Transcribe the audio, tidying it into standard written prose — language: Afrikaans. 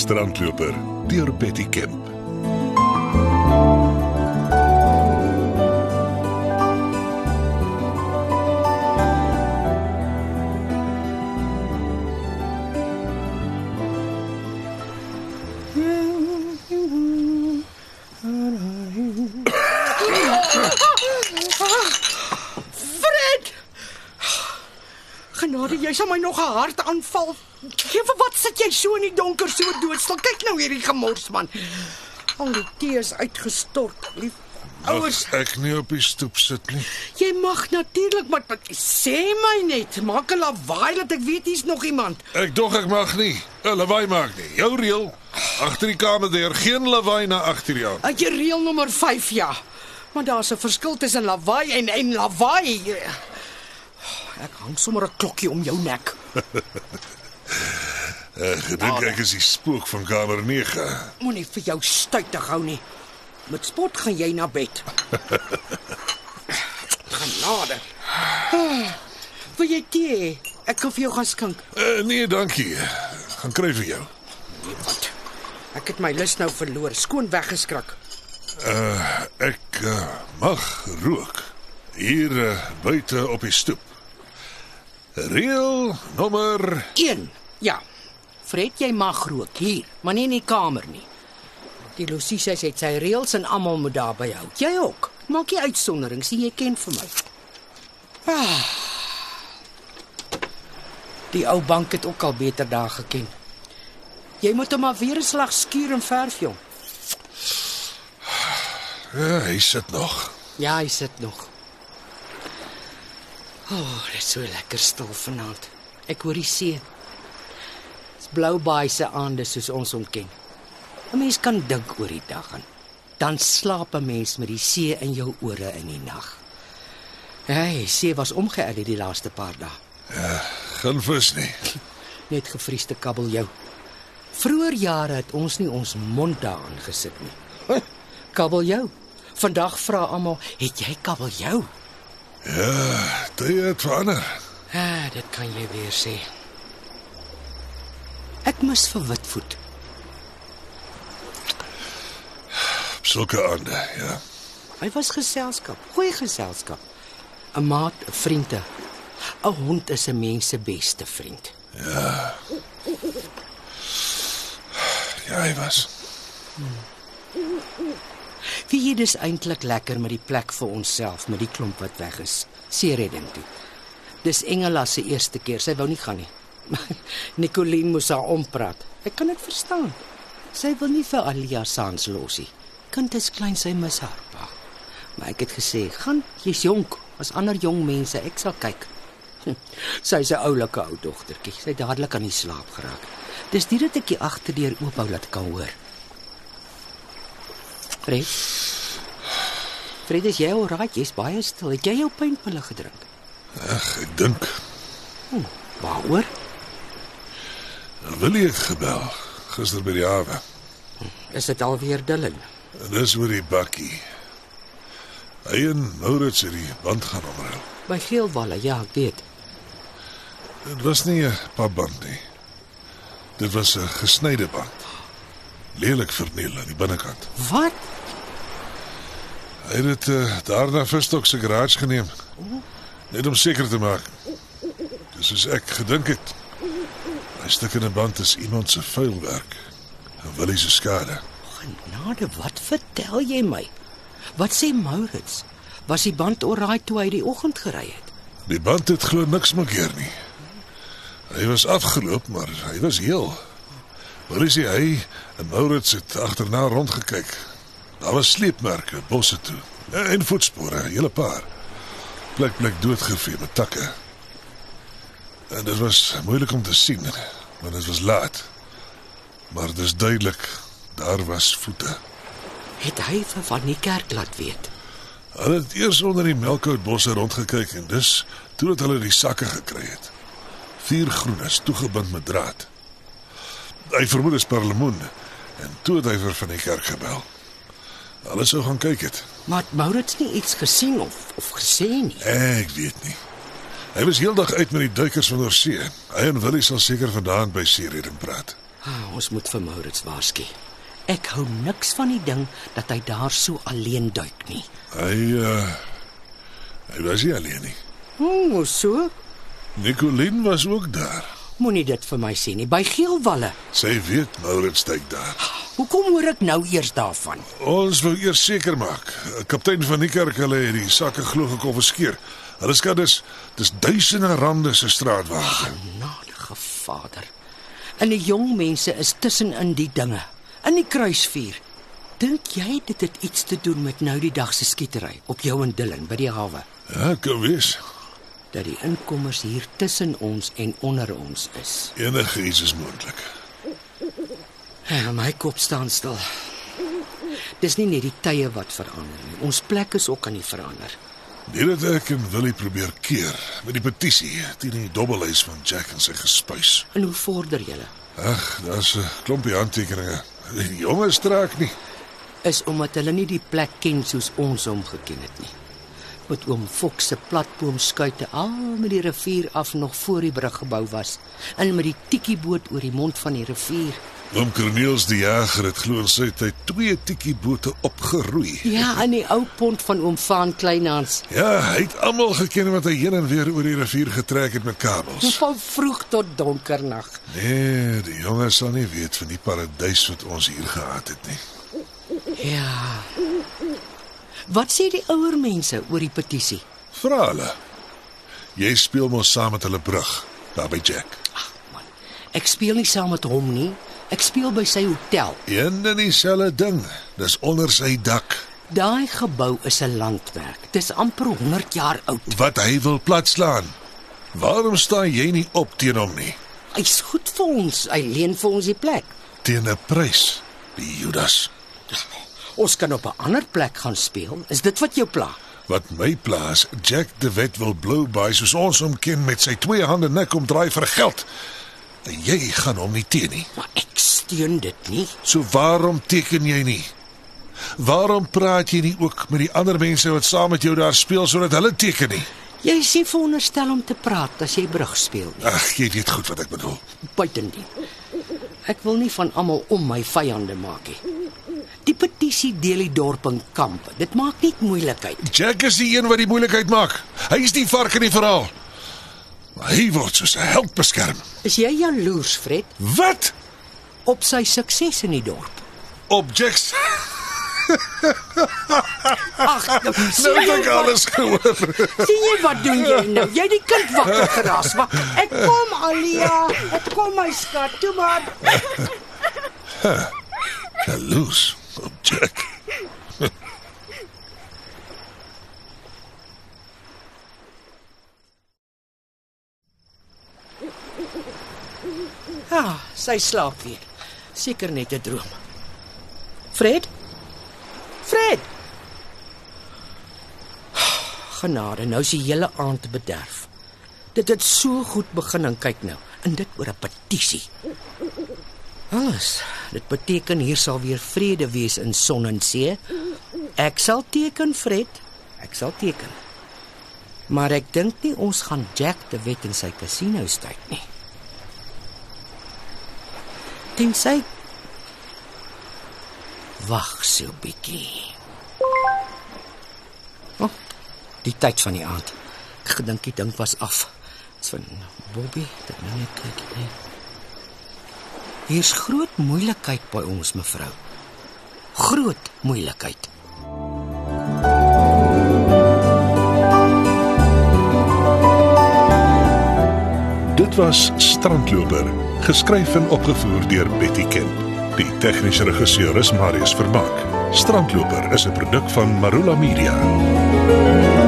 strandloper deur Betty Kemp. Genade, jy sal my nog 'n hartaanval. Gee vir wat sit jy so in die donker so doodstil? Kyk nou hierdie gemors man. Al die tee is uitgestort. Lief ouers, Mag ek nie op die stoep sit nie? jy mag natuurlik, maar sê my net, maak 'n lawaai dat ek weet hier's nog iemand. Ek dog ek mag nie. 'n Lawaai maak nie. Jou reël. Agter die kamerdeur geen lawaai na agter jou. Uit jy reël nommer 5 ja. Maar daar's 'n verskil tussen lawaai en lawaai. Ek hang sommer 'n klokkie om jou nek. Gedink ek is die spook van kamer 9. Moenie vir jou stuitig hou nie. Met spot gaan jy na bed. Genade. Wil jy tee? Ek kan vir jou gaan skink. Nee, dankie. Gaan kry vir jou. Nee, wat? Ek het my lus nou verloor, skoon weggeskrik. Ek mag rook. Hier buite op die stoep. Reël nommer 1. Ja. Fred, jy mag rook hier, maar nie in die kamer nie. Die Lucie sê sy het sy reëls en almal moet daarby hou. Jy ook. Maak nie uitsondering, sien jy ken vir my. Die ou bank het ook al beter dae geken. Jy moet hom maar weer 'n slag skuur en verf, jong. Ja, hy sit nog. Ja, hy sit nog. Dit is so lekker stil vanaand. Ek hoor die see. Dis blou baai se aande soos ons hom ken. 'n Mens kan dink oor die dag en dan slaap 'n mens met die see in jou ore in die nag. Die see was omgeëdit die laaste paar dae. Geen vis nie. Net gevriesde kabeljou. Vroeër jare het ons nie ons mond daaraan gesit nie. Kabeljou. Vandag vra almal, het jy kabeljou? Tye het verander. Dit kan jy weer sê. Ek mis vir Witvoet. Op sulke aande, ja. Hy was geselskap, goeie geselskap. 'n Maat, 'n vriend. 'n hond is 'n mens se beste vriend. Ja, hy was. Wie jy dis eintlik lekker met die plek vir onsself, met die klomp wat weg is. Seeredding toe. Dis Engela se eerste keer, sy wou nie gaan nie. Nicoline moes haar ompraat. Ek kan dit verstaan. Sy wil nie vir Alia Sans losie. Kind is klein, sy mis haar pa. Maar ek het gesê, gaan, jy's jonk, as ander jong mense, ek sal kyk. Sy's 'n oulike ou dogtertjie, sy het dadelik aan die slaap geraak. Dis nie dat ek die agterdeur oop hou laat kan hoor. Fred, is jy alright? Jy's baie stil. Het jy jou pynpille gedrink? Ek dink. Waaroor? Willie het gebel, gister by die hawe. Is dit alweer Dylan? En dis oor die bakkie. Hy en Maurits het die band gaan omruil. By Geelwalle, ja, ek weet. Dit was nie 'n papband nie. Dit was 'n gesnyde band. Lelik verniel aan die binnekant. Wat? Hy het dit daarna Vistok se garage geneem. Net om seker te maak. Dis soos ek gedink het. Hy stuk in 'n band is iemand se vuilwerk. En Willie se skade. Genade, wat vertel jy my? Wat sê Maurits? Was die band alright toe hy die oggend gery het? Die band het glo niks makeer nie. Hy was afgeloop, maar hy was heel. Willie sê hy en Maurits het agterna rondgekyk. Daar was sleepmerke, bosse toe. En voetspore, 'n hele paar. Plek doodgevee met takke. En dit was moeilik om te sien, want dit was laat. Maar dis duidelik, daar was voete. Het hy vir van die kerk laat weet? Hulle het eers onder die melkhoutbosse rondgekyk en dis toe het hulle die sakke gekry het. 4 groenes toegebind met draad. Hy vermoed is perlemoen en toe het hy vir van die kerk gebel. Hulle sou gaan kyk het. Maar het Maurits nie iets gesien of gesê nie? Ek weet nie. Hy was heeldag uit met die duikers van oorsee. Hy en Willie sal seker vandaan by seeredding praat. Ons moet vir Maurits waarsku. Ek hou niks van die ding dat hy daar so alleen duik nie. Hy was nie alleen nie. So? Nicoline was ook daar. Moenie dit vir my sê nie, by Geelwalle. Sy weet Maurits duik daar. Hoekom hoor ek nou eers daarvan? Ons wou eers seker maak. Kaptein van die kerk, hulle het die sakke glo gekonfiskeer. Hulle skat dis duisende rande se straatwater. Genadige Vader. En die jong mense is tussenin die dinge, in die kruisvuur. Dink jy dit het iets te doen met nou die dag se skietery op jou en Dylan by die hawe? Ja, kan wees. Dat die inkommers hier tussen ons en onder ons is. Enigiets is moontlik. Ja, my kop staan stil. Dis nie net die tye wat verander nie. Ons plek is ook aan die verander. Dit ek en Willie probeer keer met die petisie teen die dobbelhuis van Jack en sy gespuis. En hoe vorder julle? Ag, daar's 'n klompie handtekeninge. Die jonges straak nie. Is omdat hulle nie die plek ken soos ons hom geken het nie. Met oom Fox se platboomskuite al met die rivier af nog voor die brug gebou was. En met die tikkieboot oor die mond van die rivier. Oom Corneels die jager het glo in sy tyd 2 tikkiebote opgeroei. Ja, in die ou pond van oom Van Kleinhans. Ja, hy het almal geken wat hy heen en weer oor die rivier getrek het met kabels. Van vroeg tot donkernag. Nee, die jonges sal nie weet van die paradys wat ons hier gehad het nie. Ja. Wat sê die ouer mense oor die petisie? Vra hulle. Jy speel mos saam met hulle brug, daar by Jack. Ag man, ek speel nie saam met hom nie. Ek speel by sy hotel. Een en dieselfde ding. Dis onder sy dak. Daai gebou is 'n landwerk. Dis amper 100 jaar oud. Wat hy wil platslaan. Waarom staan jy nie op teen hom nie? Hy's goed vir ons. Hy leen vir ons die plek. Teen 'n prys, die Judas. Ons kan op 'n ander plek gaan speel. Is dit wat jou pla? Wat my pla is, Jack de Wet wil blow by soos ons hom ken met sy 2 hande nek omdraai vir geld. En jy gaan hom nie teen nie. Maar ek steun dit nie. So waarom teken jy nie? Waarom praat jy nie ook met die ander mense wat saam met jou daar speel sodat hulle teken nie? Jy is nie veronderstel om te praat as jy brug speel nie. Ag, jy weet goed wat ek bedoel. Buitendien. Ek wil nie van almal om my vyande maak nie. Die petisie deel die dorp in kampe. Dit maak net moeilikheid. Jack is die een wat die moeilikheid maak. Hy is die vark in die verhaal. Maar hy word soos 'n held beskerm. Is jy jaloers, Fred, Wat? op sy sukses in die dorp? Op Jack's... Ag, Nou het ek alles gehoor. Sien jy wat doen jy nou? Jy het die kind wakker geraas. Ek kom, Alia. Ek kom, my skat. Toe maar. Jaloers op Jack. Sy slaap weer. Seker net 'n droom. Fred? Fred! Genade, nou is die hele aand bederf. Dit het so goed begin en kyk nou. En dit oor 'n petisie. Alles. Dit beteken hier sal weer vrede wees in son en see. Ek sal teken, Fred. Ek sal teken. Maar ek dink nie ons gaan Jack de Wet in sy casino tyd nie. Tensy wag so 'n bietjie. Oh, die tyd van die aand. Ek gedink die ding was af. Dit's van Bobby, dit nou net kyk nie. Hier's groot moeilikheid by ons, mevrou. Groot moeilikheid. Dit was Strandloper, geskryf en opgevoer deur Betty Kemp. Die tegniese regisseur is Marius Vermaak. Strandloper is 'n produk van Marula Media.